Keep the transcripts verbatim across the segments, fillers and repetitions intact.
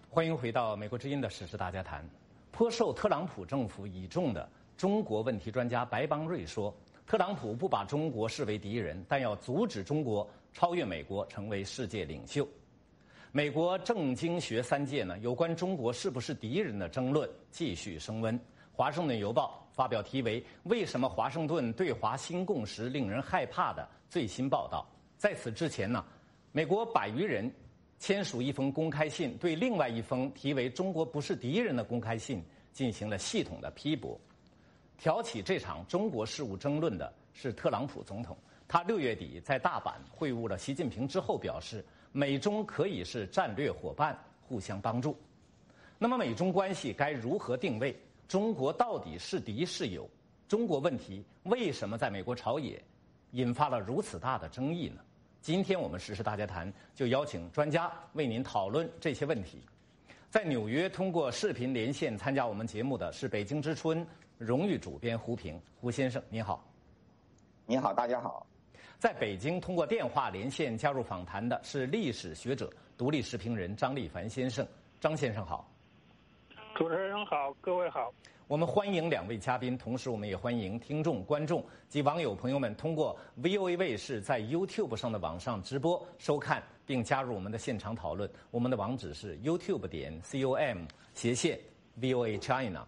欢迎回到美国之音的时事大家谈。颇受特朗普政府倚重的中国问题专家白邦瑞说，特朗普不把中国视为敌人，但要阻止中国超越美国，成为世界领袖。美国政经学三界呢，有关中国是不是敌人的争论继续升温。华盛顿邮报发表题为《为什么华盛顿对华新共识令人害怕》的最新报道。在此之前呢，美国百余人签署一封公开信，对另外一封题为《中国不是敌人》的公开信进行了系统的批驳。挑起这场中国事务争论的是特朗普总统，他六月底在大阪会晤了习近平之后表示，美中可以是战略伙伴，互相帮助。那么美中关系该如何定位？中国到底是敌是友？中国问题为什么在美国朝野引发了如此大的争议呢？今天我们时事大家谈就邀请专家为您讨论这些问题。在纽约通过视频连线参加我们节目的是北京之春荣誉主编胡平，胡先生您好。 你好，大家好。 在北京通过电话连线加入访谈的是历史学者、独立时评人张立凡先生，张先生好。 主持人好，各位好。 我们欢迎两位嘉宾，同时我们也欢迎听众、观众及网友朋友们通过 V O A 卫视在 YouTube 上的网上直播收看，并加入我们的现场讨论。我们的网址是 YouTube 点 com 斜线 V O A China。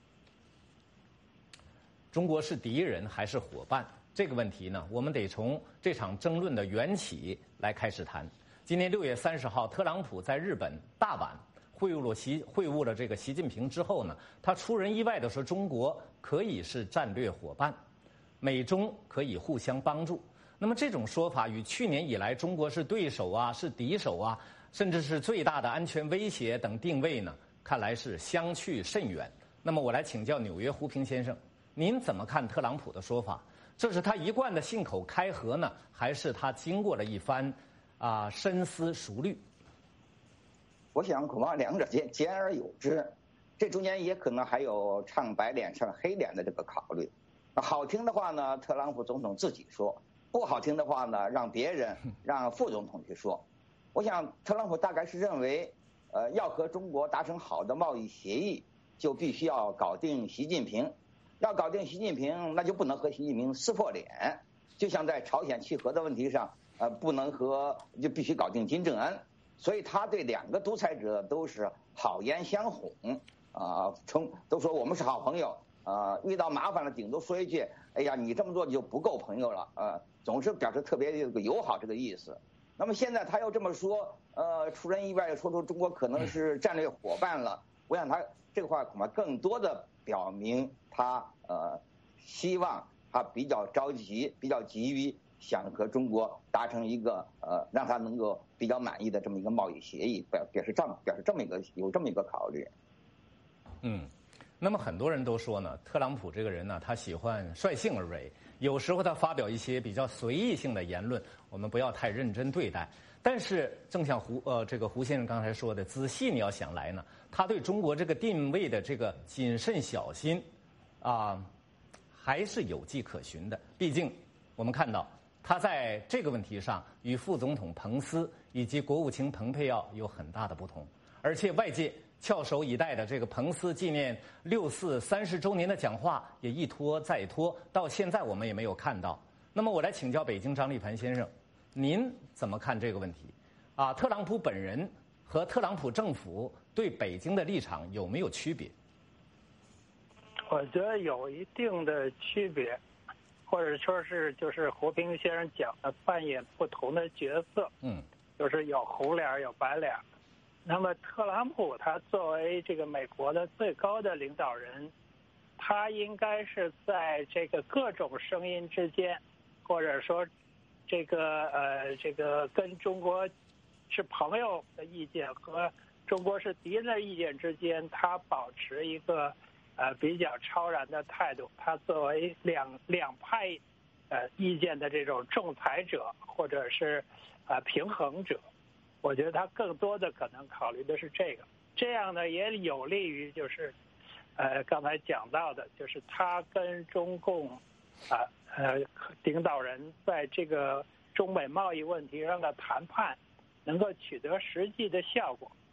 中国是敌人还是伙伴？这个问题呢，我们得从这场争论的缘起来开始谈。今年六月三十号，特朗普在日本大阪会晤了习会晤了这个习近平之后呢，他出人意外地说，中国可以是战略伙伴，美中可以互相帮助。那么这种说法与去年以来中国是对手啊、是敌手啊，甚至是最大的安全威胁等定位呢，看来是相去甚远。那么我来请教纽约胡平先生，您怎么看特朗普的说法？这是他一贯的信口开河呢，还是他经过了一番啊深思熟虑？ 我想恐怕两者兼兼而有之，这中间也可能还有唱白脸唱黑脸的这个考虑。好听的话呢，特朗普总统自己说；不好听的话呢，让别人让副总统去说。我想特朗普大概是认为，呃，要和中国达成好的贸易协议，就必须要搞定习近平。要搞定习近平，那就不能和习近平撕破脸。就像在朝鲜契合的问题上，呃，不能和就必须搞定金正恩。所以他对两个独裁者都是好言相哄啊，称都说我们是好朋友啊，遇到麻烦了顶多说一句，哎呀，你这么做就不够朋友了啊，总是表示特别这个友好这个意思。那么现在他又这么说，呃，出人意外说出中国可能是战略伙伴了，我想他这个话恐怕更多的表明他呃希望他比较着急，比较急于想和中国达成一个呃让他能够比较满意的这么一个贸易协议，表表示这表示这么一个有这么一个考虑。 嗯，那么很多人都说呢，特朗普这个人呢，他喜欢率性而为，有时候他发表一些比较随意性的言论，我们不要太认真对待。但是正像胡呃这个胡先生刚才说的，仔细你要想来呢，他对中国这个定位的这个谨慎小心啊，还是有迹可循的。毕竟我们看到他在这个问题上与副总统彭斯以及国务卿蓬佩奥有很大的不同，而且外界翘首以待的这个彭斯纪念六四三十周年的讲话也一拖再拖，到现在我们也没有看到。那么我来请教北京张立凡先生，您怎么看这个问题？啊，特朗普本人和特朗普政府对北京的立场有没有区别？ 我觉得有一定的区别，或者说是就是胡平先生讲的扮演不同的角色， 嗯， 就是有红脸有白脸。那么特朗普他作为这个美国的最高的领导人，他应该是在这个各种声音之间，或者说这个呃这个跟中国是朋友的意见和中国是敌人的意见之间，他保持一个呃比较超然的态度。他作为两两派呃意见的这种仲裁者或者是呃平衡者，我觉得他更多的可能考虑的是这个。这样呢也有利于就是呃刚才讲到的，就是他跟中共啊 呃, 呃领导人在这个中美贸易问题上的谈判能够取得实际的效果。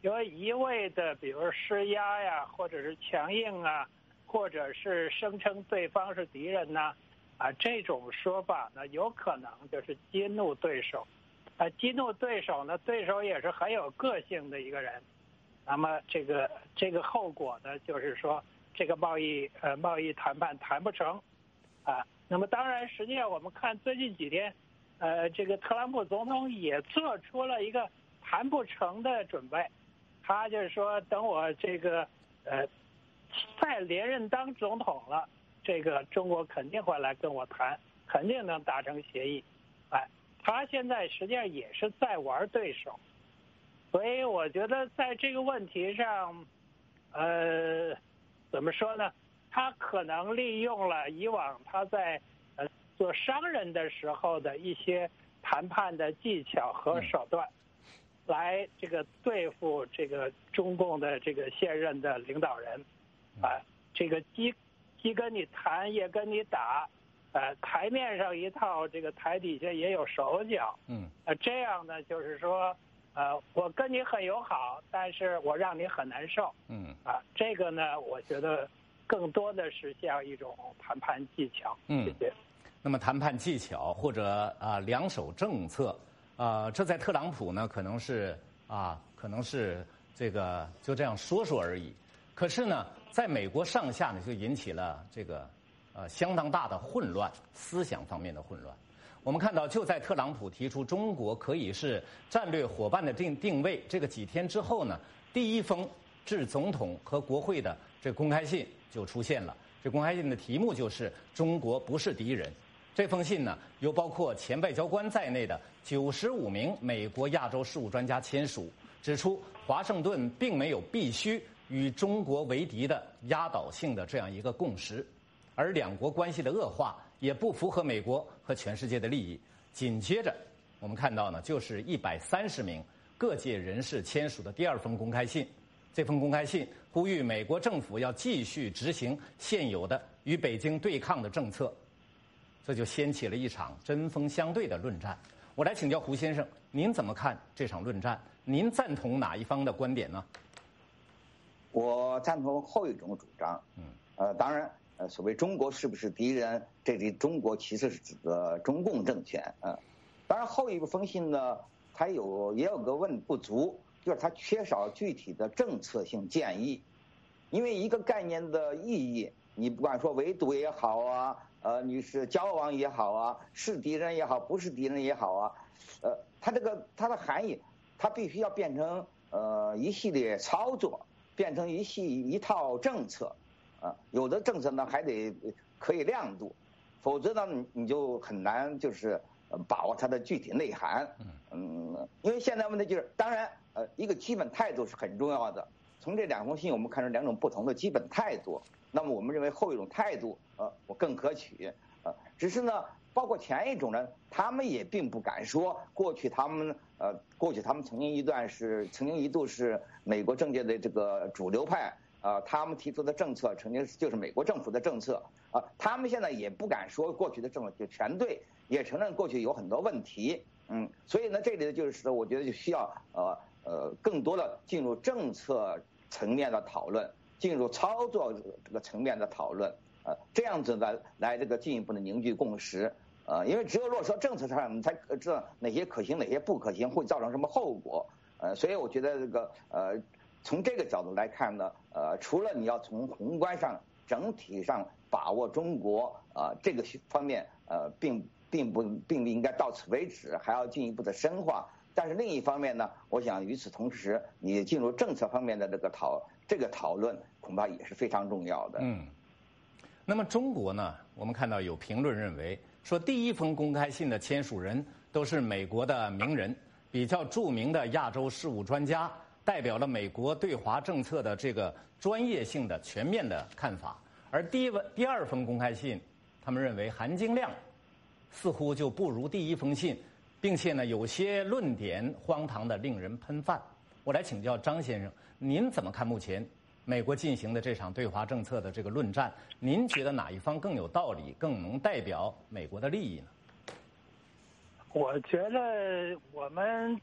有一味的，比如施压呀，或者是强硬啊，或者是声称对方是敌人呐，啊，这种说法呢，有可能就是激怒对手，啊，激怒对手呢，对手也是很有个性的一个人，那么这个这个后果呢，就是说这个贸易呃贸易谈判谈不成，啊，那么当然，实际上我们看最近几天，呃，这个特朗普总统也做出了一个谈不成的准备。他就是说，等我这个呃再连任当总统了，这个中国肯定会来跟我谈，肯定能达成协议。哎，他现在实际上也是在玩对手，所以我觉得在这个问题上，呃，怎么说呢？他可能利用了以往他在呃做商人的时候的一些谈判的技巧和手段。来这个对付这个中共的这个现任的领导人，啊，这个既既跟你谈也跟你打，呃，台面上一套，这个台底下也有手脚， 嗯， 呃，这样呢就是说，呃，我跟你很友好，但是我让你很难受， 嗯， 啊，这个呢，我觉得更多的是像一种谈判技巧， 嗯， 谢谢。 那么谈判技巧或者啊两手政策。啊、呃，这在特朗普呢，可能是啊，可能是这个就这样说说而已。可是呢，在美国上下呢，就引起了这个呃相当大的混乱，思想方面的混乱。我们看到，就在特朗普提出中国可以是战略伙伴的定定位这个几天之后呢，第一封致总统和国会的这公开信就出现了。这公开信的题目就是“中国不是敌人”。这封信呢，由包括前外交官在内的九十五名美国亚洲事务专家签署，指出华盛顿并没有必须与中国为敌的压倒性的这样一个共识，而两国关系的恶化也不符合美国和全世界的利益。紧接着，我们看到呢，就是一百三十名各界人士签署的第二封公开信。这封公开信呼吁美国政府要继续执行现有的与北京对抗的政策。这就掀起了一场针锋相对的论战。我来请教胡先生，您怎么看这场论战？您赞同哪一方的观点呢？ 我赞同后一种主张。嗯，呃，当然，呃，所谓中国是不是敌人，这里中国其实是指的中共政权。嗯、呃，当然后一封信呢，它有也有个问不足，就是它缺少具体的政策性建议。因为一个概念的意义，你不管说围堵也好啊。呃，你是交往也好啊，是敌人也好，不是敌人也好啊，呃，它这个它的含义，它必须要变成呃一系列操作，变成一系一套政策，啊、呃，有的政策呢还得可以亮度，否则呢你你就很难就是把握它的具体内涵。嗯，因为现在问题就是，当然呃一个基本态度是很重要的。从这两封信我们看出两种不同的基本态度。那么我们认为后一种态度，呃，我更可取，呃，只是呢，包括前一种呢，他们也并不敢说，过去他们，呃，过去他们曾经一段是，曾经一度是美国政界的这个主流派，啊、呃，他们提出的政策曾经就是美国政府的政策，啊、呃，他们现在也不敢说过去的政策就全对，也承认过去有很多问题，嗯，所以呢，这里就是我觉得就需要，呃呃，更多的进入政策层面的讨论。进入操作这个层面的讨论，呃，这样子来来这个进一步的凝聚共识，呃，因为只有落实到政策上，我们才知道哪些可行，哪些不可行，会造成什么后果，呃，所以我觉得这个呃，从这个角度来看呢，呃，除了你要从宏观上整体上把握中国啊、呃、这个方面，呃，并并不并不应该到此为止，还要进一步的深化。但是另一方面呢，我想与此同时，你进入政策方面的这个讨这个讨论，恐怕也是非常重要的。 嗯，那么中国呢？我们看到有评论认为说，第一封公开信的签署人都是美国的名人，比较著名的亚洲事务专家，代表了美国对华政策的这个专业性的、全面的看法。而第一文第二封公开信，他们认为含金量似乎就不如第一封信。并且呢，有些论点荒唐的令人喷饭。我来请教张先生，您怎么看目前美国进行的这场对华政策的这个论战？您觉得哪一方更有道理，更能代表美国的利益呢？ 我觉得我们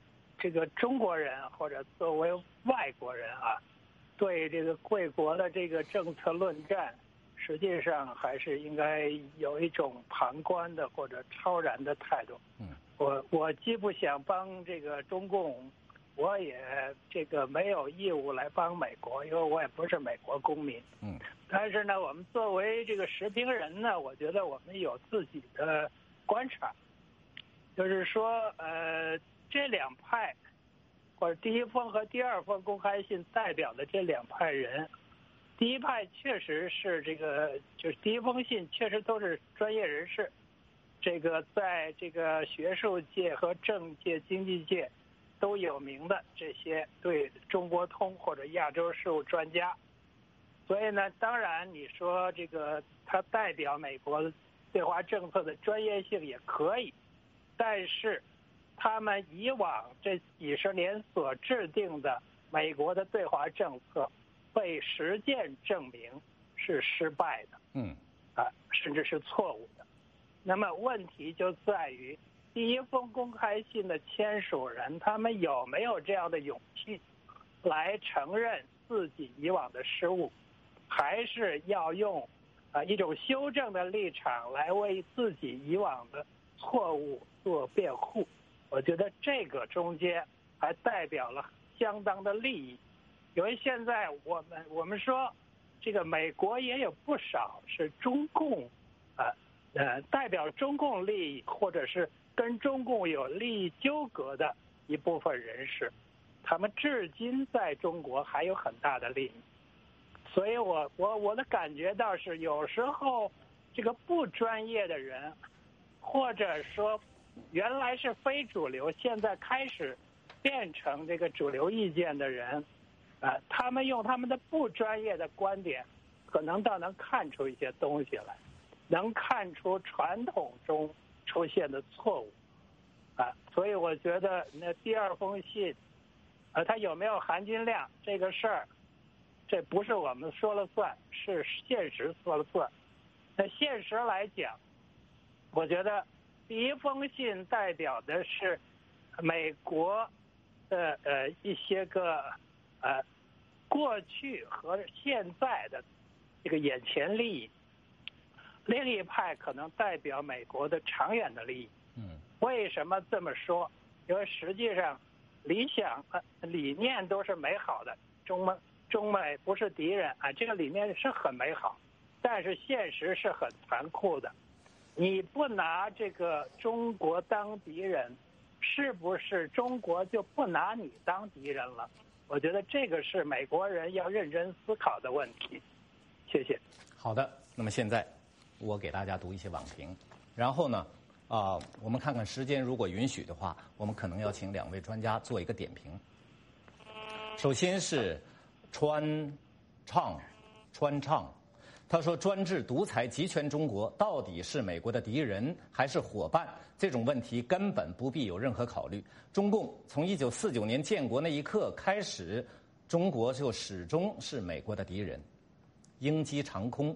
这个中国人或者作为外国人啊，对这个贵国的这个政策论战，实际上还是应该有一种旁观的或者超然的态度。 嗯， 我我既不想帮这个中共，我也这个没有义务来帮美国，因为我也不是美国公民。 嗯， 但是呢，我们作为这个时评人呢，我觉得我们有自己的观察，就是说，呃，这两派，或者第一封和第二封公开信代表的这两派人，第一派确实是这个，就是第一封信确实都是专业人士，这个在这个学术界和政界、经济界都有名的这些对中国通或者亚洲事务专家。所以呢，当然你说这个他代表美国对华政策的专业性也可以，但是他们以往这几十年所制定的美国的对华政策，被实践证明是失败的， 嗯， 啊，甚至是错误的。那么问题就在于，第一封公开信的签署人，他们有没有这样的勇气，来承认自己以往的失误，还是要用啊一种修正的立场来为自己以往的错误做辩护？我觉得这个中间还代表了相当的利益，因为现在我们我们说，这个美国也有不少是中共啊呃代表中共利益或者是跟中共有利益纠葛的一部分人士，他们至今在中国还有很大的利益。所以我我我的感觉倒是，有时候这个不专业的人，或者说原来是非主流，现在开始变成这个主流意见的人，呃，他们用他们的不专业的观点，可能倒能看出一些东西来，能看出传统中出现的错误，啊，所以我觉得那第二封信，呃，它有没有含金量这个事儿，这不是我们说了算，是现实说了算。那现实来讲，我觉得第一封信代表的是美国的呃一些个呃过去和现在的这个眼前利益，另一派可能代表美国的长远的利益。 嗯， 为什么这么说？因为实际上理想呃理念都是美好的，中美中美不是敌人啊，这个理念是很美好，但是现实是很残酷的。你不拿这个中国当敌人，是不是中国就不拿你当敌人了？我觉得这个是美国人要认真思考的问题。谢谢。 好的，那么现在我给大家读一些网评，然后呢，啊、呃，我们看看时间如果允许的话，我们可能要请两位专家做一个点评。首先是川畅，川畅，他说专制独裁集权中国到底是美国的敌人还是伙伴？这种问题根本不必有任何考虑。中共从一九四九年建国那一刻开始，中国就始终是美国的敌人。鹰击长空，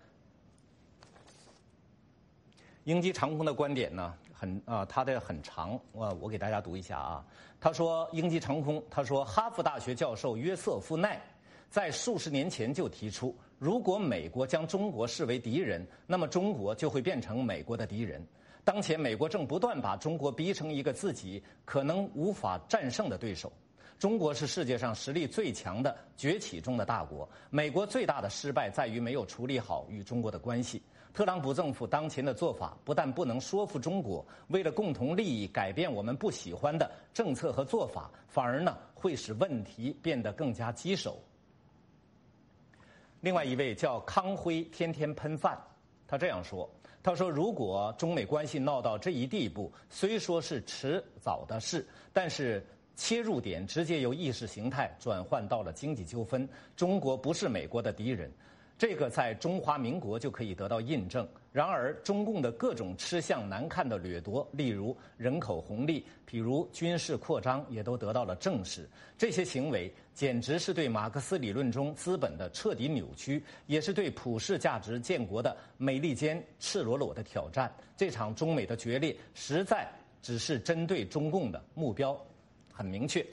鹰击长空的观点呢，很啊、呃，他的很长，我我给大家读一下啊。他说鹰击长空，他说哈佛大学教授约瑟夫奈在数十年前就提出，如果美国将中国视为敌人，那么中国就会变成美国的敌人。当前美国正不断把中国逼成一个自己可能无法战胜的对手。中国是世界上实力最强的崛起中的大国，美国最大的失败在于没有处理好与中国的关系。特朗普政府当前的做法不但不能说服中国为了共同利益改变我们不喜欢的政策和做法，反而呢会使问题变得更加棘手。另外一位叫康辉天天喷饭，他这样说，他说如果中美关系闹到这一地步，虽说是迟早的事，但是切入点直接由意识形态转换到了经济纠纷，中国不是美国的敌人，这个在中华民国就可以得到印证。然而中共的各种吃相难看的掠夺，例如人口红利，譬如军事扩张，也都得到了证实。这些行为简直是对马克思理论中资本的彻底扭曲，也是对普世价值建国的美利坚赤裸裸的挑战。这场中美的决裂实在只是针对中共的目标很明确。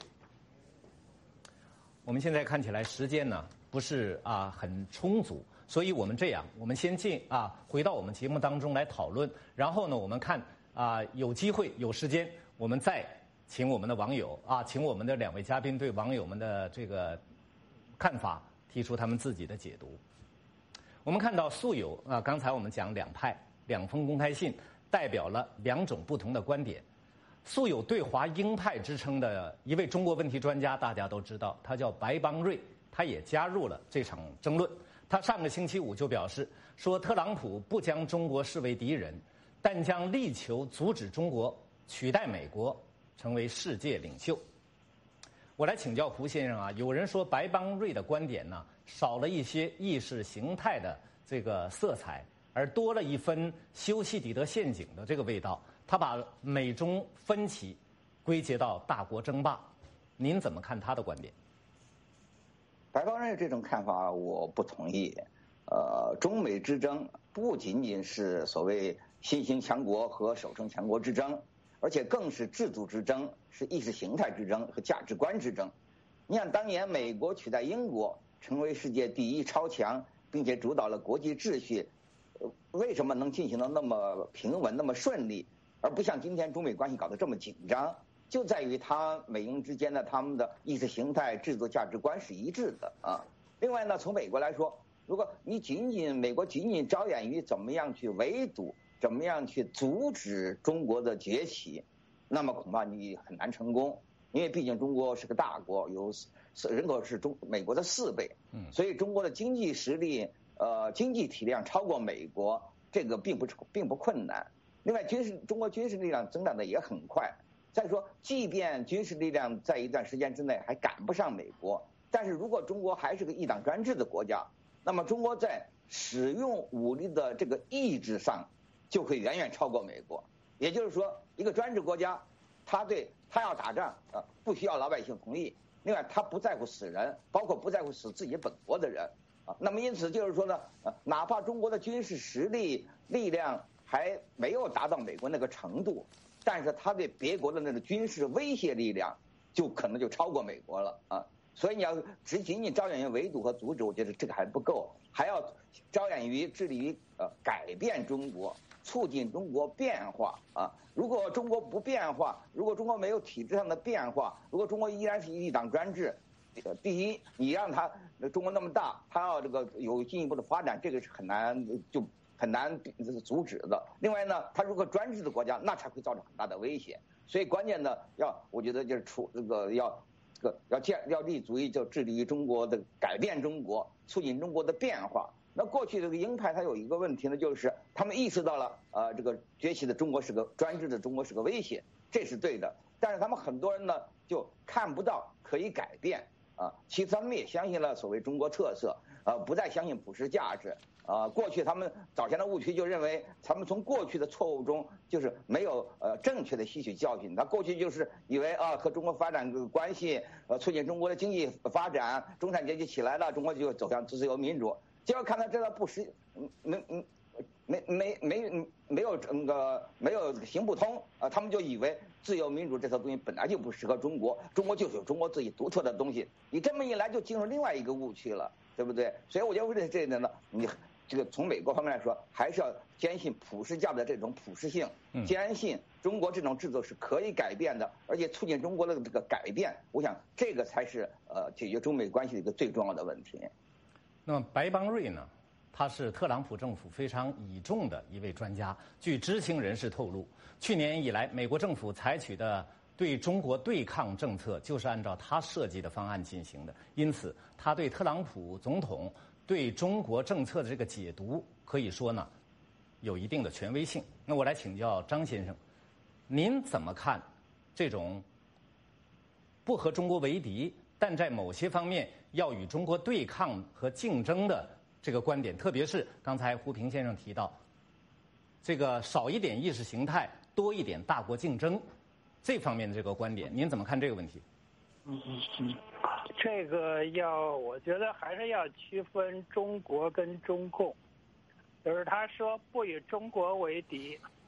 我们现在看起来时间呢不是啊很充足，所以我们这样，我们先进啊回到我们节目当中来讨论，然后呢，我们看啊有机会有时间，我们再请我们的网友啊，请我们的两位嘉宾对网友们的这个看法提出他们自己的解读。我们看到素有啊，刚才我们讲两派两封公开信代表了两种不同的观点。素有对华鹰派之称的一位中国问题专家，大家都知道，他叫白邦瑞，他也加入了这场争论。他上个星期五就表示说，特朗普不将中国视为敌人，但将力求阻止中国取代美国成为世界领袖。我来请教胡先生啊，有人说白邦瑞的观点呢，少了一些意识形态的这个色彩，而多了一分修昔底德陷阱的这个味道。他把美中分歧归结到大国争霸，您怎么看他的观点？ 白邦瑞这种看法我不同意。呃，中美之争不仅仅是所谓新兴强国和守成强国之争，而且更是制度之争，是意识形态之争和价值观之争。你想，当年美国取代英国成为世界第一超强，并且主导了国际秩序，为什么能进行的那么平稳、那么顺利？而不像今天中美关系搞得这么紧张，就在于它美英之间的他们的意识形态、制度、价值观是一致的啊。另外呢，从美国来说，如果你仅仅美国仅仅着眼于怎么样去围堵、怎么样去阻止中国的崛起，那么恐怕你很难成功，因为毕竟中国是个大国，有人口是中美国的四倍，所以中国的经济实力、呃经济体量超过美国，这个并不并不困难。另外，军事中国军事力量增长的也很快。再说，即便军事力量在一段时间之内还赶不上美国，但是如果中国还是个一党专制的国家，那么中国在使用武力的这个意志上就会远远超过美国。也就是说，一个专制国家，他对他要打仗啊，不需要老百姓同意。另外，他不在乎死人，包括不在乎死自己本国的人啊。那么因此就是说呢，呃，哪怕中国的军事实力力量还没有达到美国那个程度，但是他对别国的那个军事威胁力量就可能就超过美国了啊。所以你要只仅仅着眼于围堵和阻止，我觉得这个还不够，还要着眼于致力于呃改变中国，促进中国变化啊。如果中国不变化，如果中国没有体制上的变化，如果中国依然是一党专制，第一，你让他中国那么大，他要这个有进一步的发展，这个是很难就。很难阻止的。另外呢，它如果专制的国家，那才会造成很大的威胁。所以关键呢，要我觉得就是出这个要这个要建要立足于就致力于中国的改变中国，促进中国的变化。那过去这个鹰派它有一个问题呢，就是他们意识到了呃这个崛起的中国是个专制的中国是个威胁，这是对的。但是他们很多人呢就看不到可以改变啊。其实他们也相信了所谓中国特色，呃，不再相信普世价值。啊，过去他们早前的误区就认为，他们从过去的错误中就是没有呃正确的吸取教训。他过去就是以为啊和中国发展关系，呃促进中国的经济发展，中产阶级起来了，中国就走向自由民主。结果看到这个不实，没没没没没没有那个没有行不通啊，他们就以为自由民主这套东西本来就不适合中国，中国就是有中国自己独特的东西。你这么一来，就进入另外一个误区了，对不对？所以我觉得为了这一点呢，你。这个从美国方面来说，还是要坚信普世价的这种普适性，坚信中国这种制度是可以改变的，而且促进中国的这个改变。我想这个才是呃解决中美关系的一个最重要的问题。 那么白邦瑞呢，他是特朗普政府非常倚重的一位专家。据知情人士透露，去年以来，美国政府采取的对中国对抗政策就是按照他设计的方案进行的，因此他对特朗普总统对中国政策的这个解读，可以说呢，有一定的权威性。那我来请教张先生，您怎么看这种不和中国为敌，但在某些方面要与中国对抗和竞争的这个观点？特别是刚才胡平先生提到，这个少一点意识形态，多一点大国竞争，这方面的这个观点，您怎么看这个问题？ 嗯嗯嗯。这个要，我觉得还是要区分中国跟中共，就是他说不与中国为敌，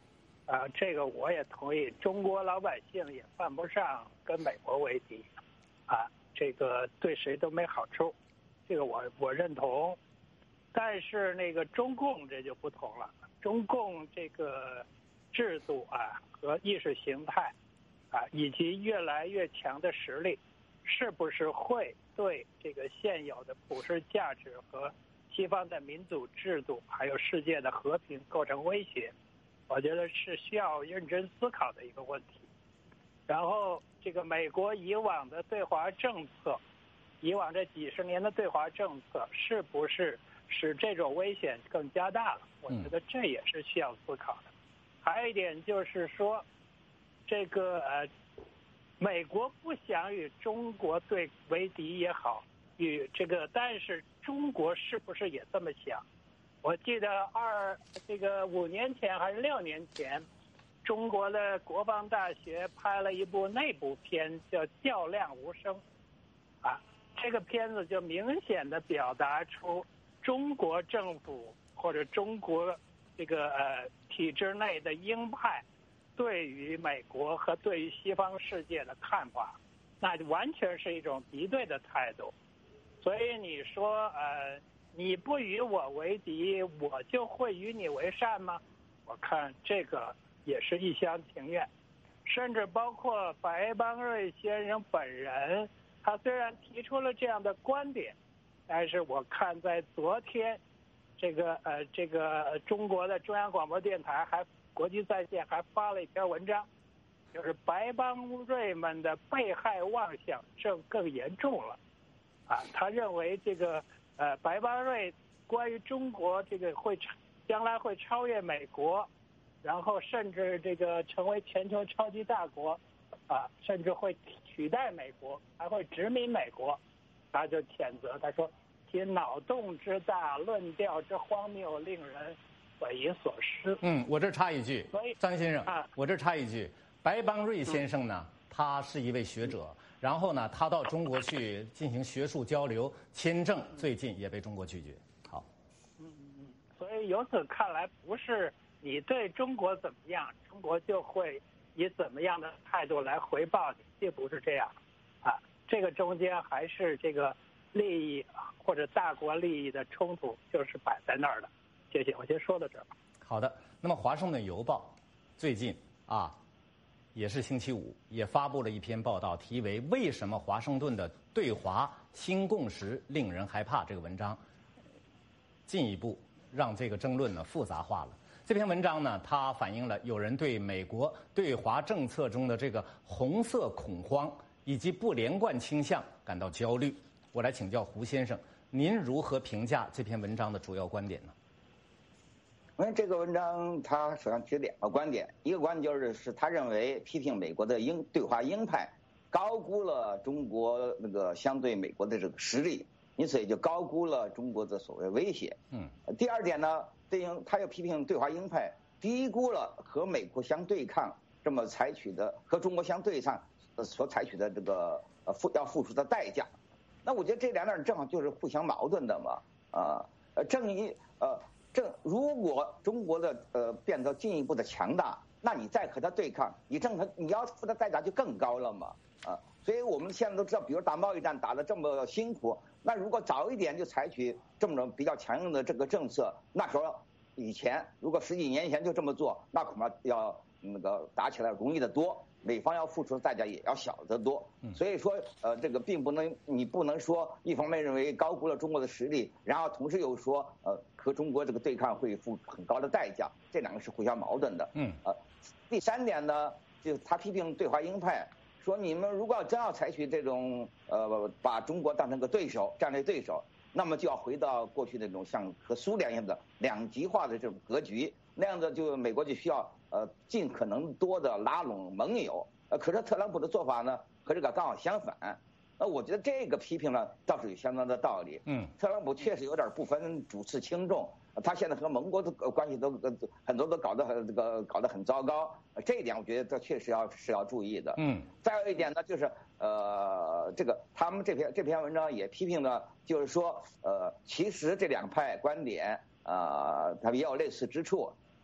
啊，这个我也同意，中国老百姓也犯不上跟美国为敌，啊，这个对谁都没好处，这个我我认同。但是那个中共这就不同了，中共这个制度啊和意识形态啊以及越来越强的实力，是不是会对这个现有的普世价值和西方的民主制度还有世界的和平构成威胁？我觉得是需要认真思考的一个问题。然后这个美国以往的对华政策，以往这几十年的对华政策是不是使这种危险更加大了？我觉得这也是需要思考的。还有一点就是说，这个呃，美国不想与中国对为敌也好，与这个，但是中国是不是也这么想？我记得二这个五年前还是六年前，中国的国防大学拍了一部内部片，叫《较量无声》，啊，这个片子就明显的表达出中国政府或者中国这个呃体制内的鹰派对于美国和对于西方世界的看法，那就完全是一种敌对的态度。所以你说呃。你不与我为敌，我就会与你为善吗？我看这个也是一厢情愿，甚至包括白邦瑞先生本人，他虽然提出了这样的观点，但是我看在昨天，这个呃这个中国的中央广播电台还国际在线还发了一篇文章，就是白邦瑞们的被害妄想症更严重了，啊，他认为这个。呃，白邦瑞关于中国这个会将来会超越美国，然后甚至这个成为全球超级大国，啊，甚至会取代美国，还会殖民美国，他就谴责他说其脑洞之大，论调之荒谬，令人匪夷所思。 嗯，我这插一句，张先生，啊，我这插一句，白邦瑞先生呢，嗯、他是一位学者。然后呢，他到中国去进行学术交流，签证最近也被中国拒绝。好， 嗯嗯，所以由此看来，不是你对中国怎么样，中国就会以怎么样的态度来回报你，并不是这样，啊，这个中间还是这个利益或者大国利益的冲突，就是摆在那儿的。谢谢，我先说到这儿。 好的，那么《华盛顿邮报》最近啊。也是星期五，也发布了一篇报道，题为“为什么华盛顿的对华新共识令人害怕”。这个文章进一步让这个争论呢复杂化了。这篇文章呢，它反映了有人对美国对华政策中的这个红色恐慌以及不连贯倾向感到焦虑。我来请教胡先生，您如何评价这篇文章的主要观点呢？ 因为这个文章他首先提两个观点，一个观点就是是他认为批评美国的鹰对华鹰派高估了中国那个相对美国的这个实力，因此也就高估了中国的所谓威胁。嗯。第二点呢，对应他又批评对华鹰派低估了和美国相对抗这么采取的和中国相对抗所采取的这个呃付要付出的代价。那我觉得这两点正好就是互相矛盾的嘛。啊呃，正一呃。正如果中国的呃变得进一步的强大，那你再和它对抗，你正和你要付的代价就更高了嘛啊！所以我们现在都知道，比如打贸易战打得这么辛苦，那如果早一点就采取这么种比较强硬的这个政策，那时候以前如果十几年前就这么做，那恐怕要那个打起来容易得多，美方要付出的代价也要小得多。所以说呃这个并不能你不能说一方面认为高估了中国的实力，然后同时又说呃。和中国这个对抗会付很高的代价，这两个是互相矛盾的。嗯，呃，第三点呢，就他批评对华鹰派，说你们如果要真要采取这种呃把中国当成个对手、战略对手，那么就要回到过去那种像和苏联一样的两极化的这种格局，那样的就美国就需要呃尽可能多的拉拢盟友。呃，可是特朗普的做法呢，和这个刚好相反。那我觉得这个批评呢倒是有相当的道理。嗯，特朗普确实有点不分主次轻重，他现在和盟国的关系都很多都搞得很这个搞得很糟糕，这一点我觉得这确实要是要注意的。嗯，再有一点呢，就是呃，这个他们这篇这篇文章也批评了，就是说呃，其实这两派观点啊，他们也有类似之处。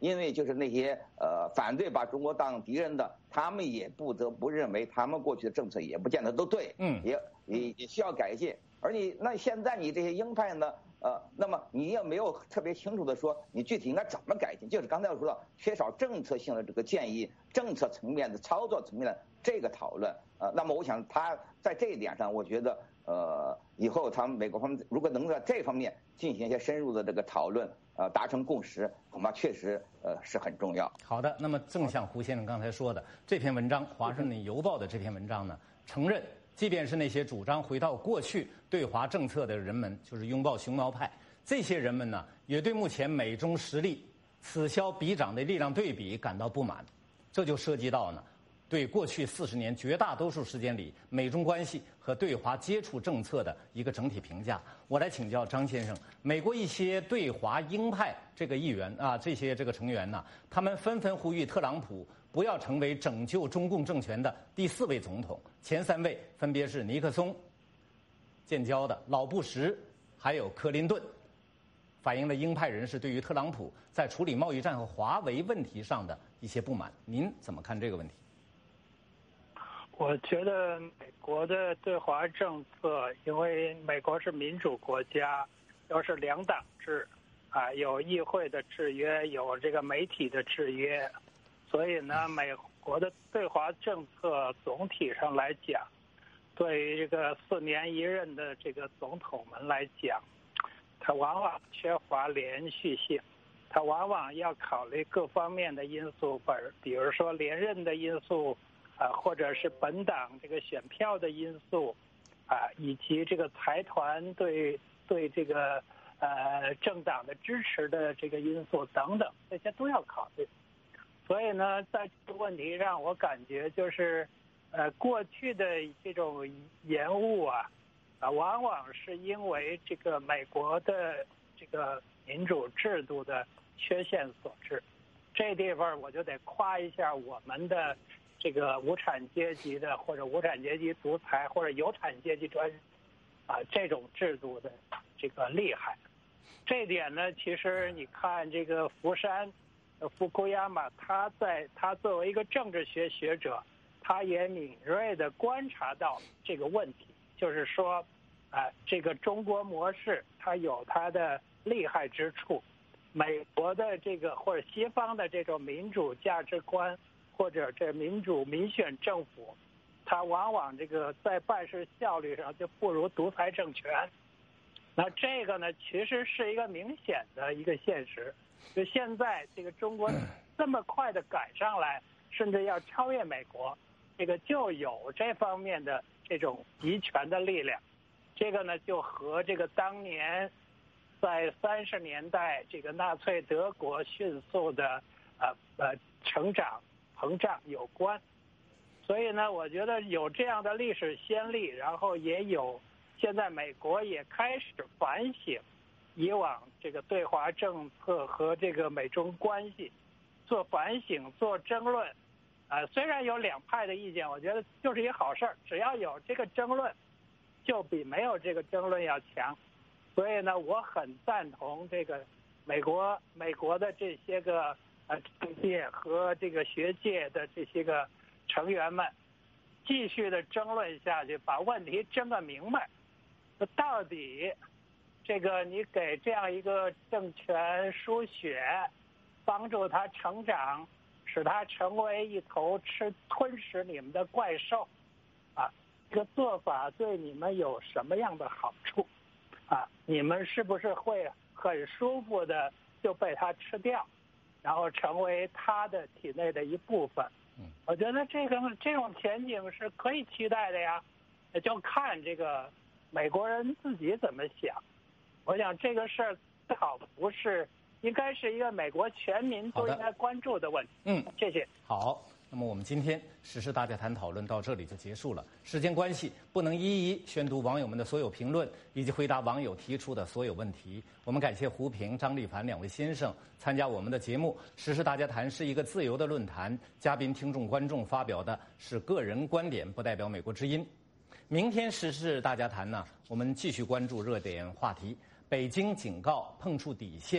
因为就是那些呃反对把中国当敌人的，他们也不得不认为他们过去的政策也不见得都对， 嗯， 也也也需要改进。而你那现在你这些鹰派呢，呃，那么你也没有特别清楚的说你具体应该怎么改进，就是刚才我说到缺少政策性的这个建议，政策层面的操作层面的这个讨论，呃，那么我想他在这一点上，我觉得呃以后他们美国方面如果能在这方面进行一些深入的这个讨论，呃，达成共识，恐怕确实呃是很重要。 好的，那么正像胡先生刚才说的，这篇文章《华盛顿邮报》的这篇文章呢，承认。即便是那些主张回到过去对华政策的人们，就是拥抱熊猫派，这些人们呢，也对目前美中实力此消彼长的力量对比感到不满。这就涉及到呢，对过去四十年绝大多数时间里美中关系和对华接触政策的一个整体评价。我来请教张先生，美国一些对华鹰派这个议员啊，这些这个成员呢，他们纷纷呼吁特朗普不要成为拯救中共政权的第四位总统，前三位分别是尼克松、建交的老布什，还有克林顿，反映了鹰派人士对于特朗普在处理贸易战和华为问题上的一些不满。您怎么看这个问题？ 我觉得美国的对华政策，因为美国是民主国家，又是两党制，啊，有议会的制约，有这个媒体的制约。所以呢，美国的对华政策总体上来讲，对于这个四年一任的这个总统们来讲，它往往缺乏连续性，它往往要考虑各方面的因素，比如说连任的因素，啊，或者是本党这个选票的因素，啊，以及这个财团对对这个呃政党的支持的这个因素等等，这些都要考虑。所以呢，在这个问题上，我感觉就是，呃，过去的这种延误啊，啊，往往是因为这个美国的这个民主制度的缺陷所致。这地方我就得夸一下我们的这个无产阶级的或者无产阶级独裁或者有产阶级专啊这种制度的这个厉害。这点呢，其实你看这个福山。福库亚马，他在他作为一个政治学学者，他也敏锐地观察到这个问题，就是说，啊、呃，这个中国模式它有它的厉害之处，美国的这个或者西方的这种民主价值观，或者这民主民选政府，它往往这个在办事效率上就不如独裁政权。那这个呢，其实是一个明显的一个现实。就现在这个中国这么快的赶上来，甚至要超越美国，这个就有这方面的这种集权的力量。这个呢，就和这个当年在三十年代这个纳粹德国迅速的呃呃成长膨胀有关。所以呢，我觉得有这样的历史先例，然后也有现在美国也开始反省以往这个对华政策和这个美中关系做反省、做争论，啊，虽然有两派的意见，我觉得就是一好事儿。只要有这个争论，就比没有这个争论要强。所以呢，我很赞同这个美国美国的这些个呃政界和这个学界的这些个成员们，继续的争论下去，把问题争个明白。那到底这个你给这样一个政权输血，帮助他成长，使他成为一头吃吞噬你们的怪兽，啊，这个做法对你们有什么样的好处？啊，你们是不是会很舒服的就被他吃掉，然后成为他的体内的一部分？我觉得这个这种前景是可以期待的呀，就看这个美国人自己怎么想。我想这个事儿最好不是，应该是一个美国全民都应该关注的问题。 嗯， 谢谢。 好，那么我们今天时事大家谈讨论到这里就结束了。时间关系，不能一一宣读网友们的所有评论以及回答网友提出的所有问题。我们感谢胡平、张立凡两位先生参加我们的节目。时事大家谈是一个自由的论坛，嘉宾、听众、观众发表的是个人观点，不代表美国之音。明天时事大家谈呢，我们继续关注热点话题。北京警告碰触底线，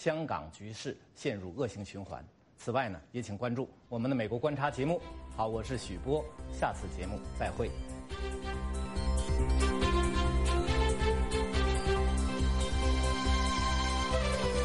香港局势陷入恶性循环。此外呢，也请关注我们的美国观察节目。好，我是许波，下次节目再会。